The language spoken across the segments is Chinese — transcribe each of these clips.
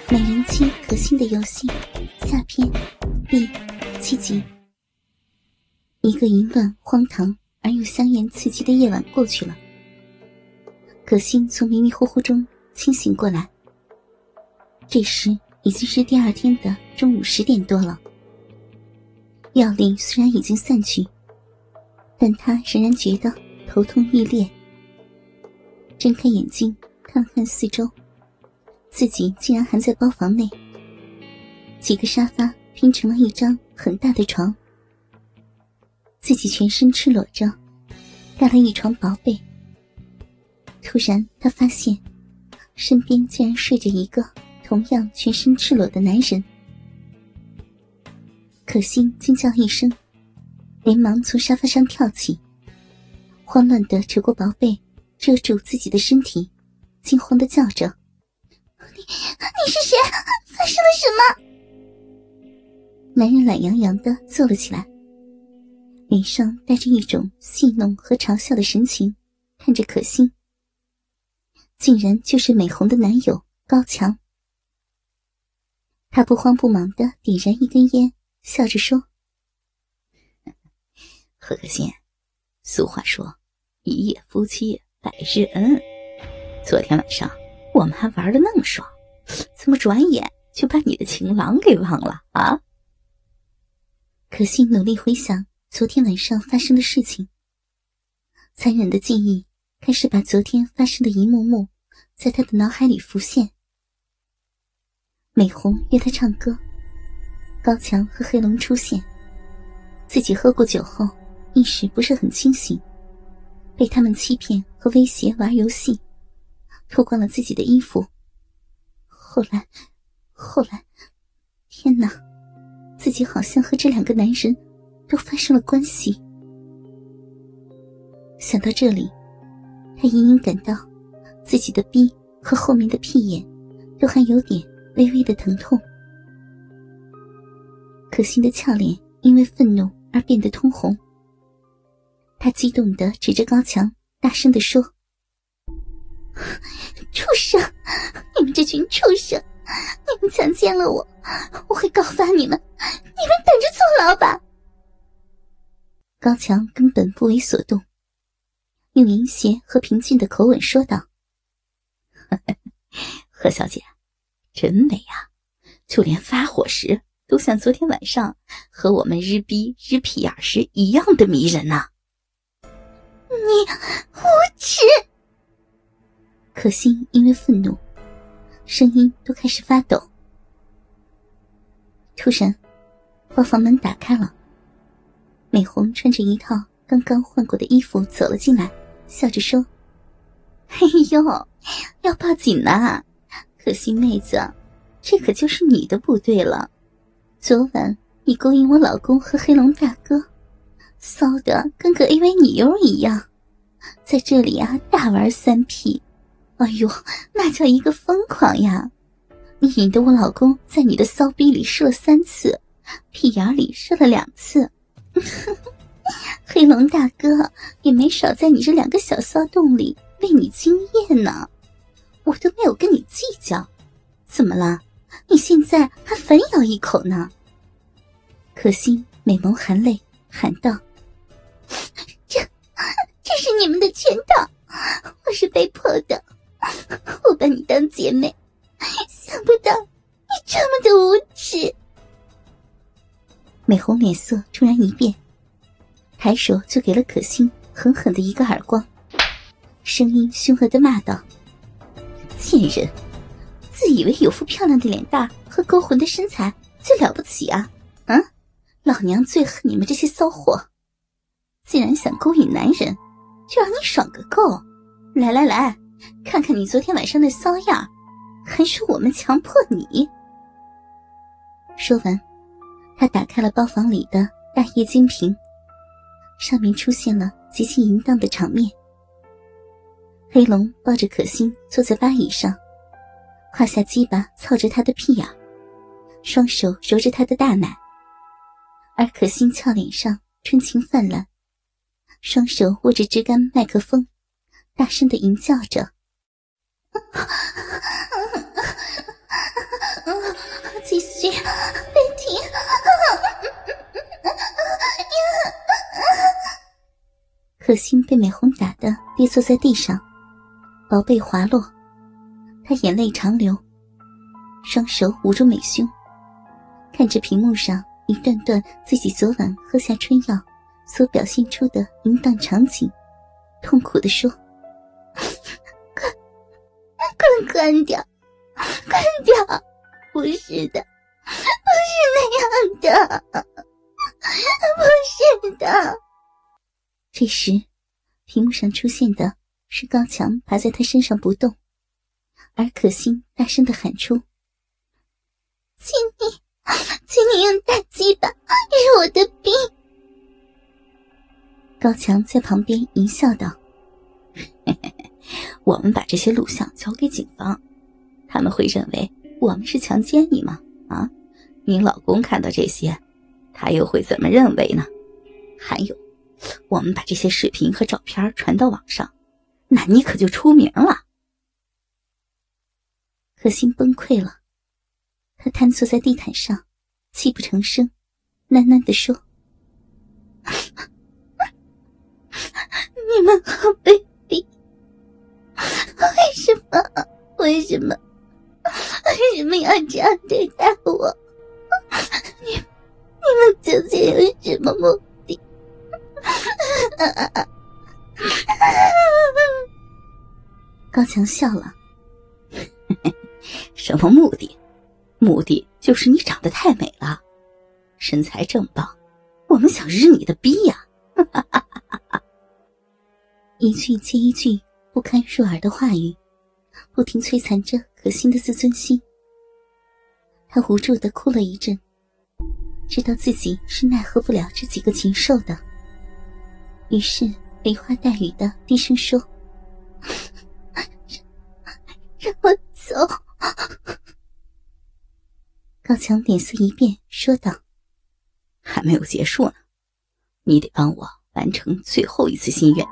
美人妻可心的游戏下篇第7集。一个淫乱荒唐而又香艳刺激的夜晚过去了，可心从迷迷糊糊中清醒过来。这时已经是第二天的中午10点多了。药力虽然已经散去，但他仍然觉得头痛欲裂。睁开眼睛看了看四周，自己竟然还在包房内。几个沙发拼成了一张很大的床，自己全身赤裸着，盖了一床薄被。突然他发现身边竟然睡着一个同样全身赤裸的男人。可心惊叫一声，连忙从沙发上跳起，慌乱地扯过薄被遮住自己的身体，惊慌地叫着：你是谁？发生了什么？男人懒洋洋地坐了起来，脸上带着一种戏弄和嘲笑的神情，看着可心。竟然就是美红的男友高强。他不慌不忙地点燃一根烟，笑着说： 何可心，俗话说一夜夫妻百日恩，昨天晚上我们还玩得那么爽，怎么转眼就把你的情郎给忘了啊？ 可心努力回想昨天晚上发生的事情，残忍的记忆开始把昨天发生的一幕幕在他的脑海里浮现。美红约他唱歌，高强和黑龙出现，自己喝过酒后意识不是很清醒，被他们欺骗和威胁玩游戏，脱光了自己的衣服。后来，天哪，自己好像和这两个男人都发生了关系。想到这里，他隐隐感到自己的逼和后面的屁眼都还有点微微的疼痛。可心的俏脸因为愤怒而变得通红，他激动地指着高强大声地说：畜生，你们这群畜生，你们强奸了我，我会告发你们，你们等着坐牢吧。高强根本不为所动，用淫邪和平静的口吻说道： 何小姐真美啊，就连发火时都像昨天晚上和我们日逼日屁眼时一样的迷人啊。 你无耻！可心因为愤怒，声音都开始发抖。突然包房门打开了，美红穿着一套刚刚换过的衣服走了进来，笑着说：哎呦，要报警呢！可心妹子，这可就是你的不对了。昨晚你勾引我老公和黑龙大哥，骚得跟个 AV 女优一样，在这里啊大玩3P，哎呦，那叫一个疯狂呀！你引得我老公在你的骚逼里射了3次，屁眼里射了2次。黑龙大哥也没少在你这2个小骚洞里为你惊艳呢，我都没有跟你计较。怎么了？你现在还反咬一口呢？可心美眸含泪喊道：这是你们的圈套，我是被迫的，我把你当姐妹，想不到你这么的无耻。美红脸色突然一变，抬手就给了可心狠狠的一个耳光，声音凶恶地骂道：贱人，自以为有副漂亮的脸蛋和勾魂的身材就了不起啊？老娘最恨你们这些骚货，既然想勾引男人，就让你爽个够。来，看看你昨天晚上的骚样，还是我们强迫你？说完，他打开了包房里的大液晶屏，上面出现了极其淫荡的场面。黑龙抱着可心坐在吧椅上，胯下鸡巴操着他的屁眼，双手揉着他的大奶，而可心俏脸上春情泛滥，双手握着支杆麦克风，大声地吟叫着许，别停！可心被美红打得跌坐在地上，薄被滑落，她眼泪长流，双手捂住美胸，看着屏幕上一段段自己昨晚喝下春药所表现出的淫荡场景，痛苦地说：快关掉，关掉！不是的，不是那样的，不是的。这时屏幕上出现的是高强爬在他身上不动，而可心大声地喊出：请你用大鸡巴日我的逼。高强在旁边淫笑道： 我们把这些录像交给警方，他们会认为我们是强奸你吗？啊，你老公看到这些，他又会怎么认为呢？还有，我们把这些视频和照片传到网上，那你可就出名了。 可心崩溃了，她瘫坐在地毯上，泣不成声，喃喃地说：你们好卑鄙，为什么要这样对待我？你们究竟有什么目的？高强笑了： 什么目的？目的就是你长得太美了，身材正棒，我们想日你的逼呀！ 一句接一句不堪入耳的话语，不停摧残着可心的自尊心。她无助地哭了一阵，知道自己是奈何不了这几个禽兽的，于是梨花带雨地低声说：让我走。高强脸色一变，说道： 还没有结束呢，你得帮我完成最后一次心愿。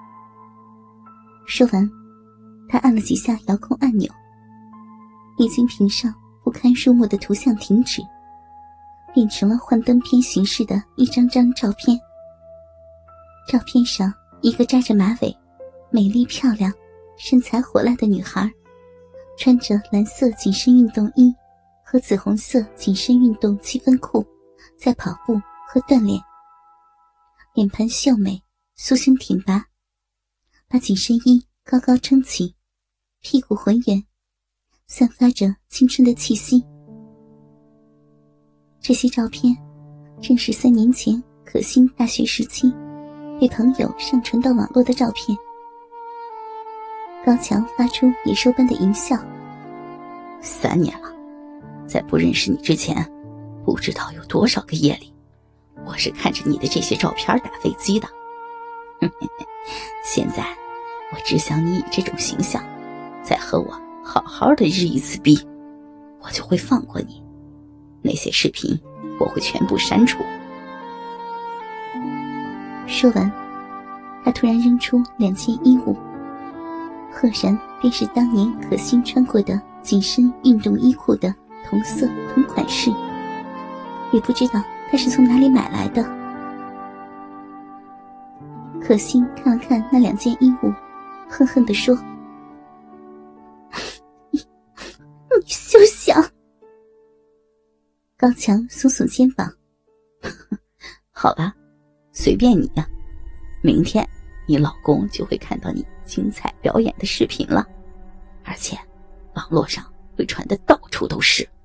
说完，他按了几下遥控按钮，液晶屏上不堪入目的图像停止，变成了幻灯片形式的一张张照片。照片上一个扎着马尾、美丽漂亮、身材火辣的女孩，穿着蓝色紧身运动衣和紫红色紧身运动七分裤，在跑步和锻炼，脸盘秀美，酥胸挺拔，把紧身衣高高撑起，屁股浑圆，散发着青春的气息。这些照片正是3年前可心大学时期被朋友上传到网络的照片。高强发出野兽般的淫笑 ：3年了，在不认识你之前，不知道有多少个夜里，我是看着你的这些照片打飞机的。现在我只想你以这种形象再和我好好的日一次逼，我就会放过你。那些视频我会全部删除。 说完，他突然扔出2件衣物，赫然便是当年可心穿过的紧身运动衣裤的同色同款式，也不知道他是从哪里买来的。可心看了看那2件衣物，恨恨地说：你休想！高强耸耸肩膀： 好吧，随便你呀。明天你老公就会看到你精彩表演的视频了，而且网络上会传得到处都是。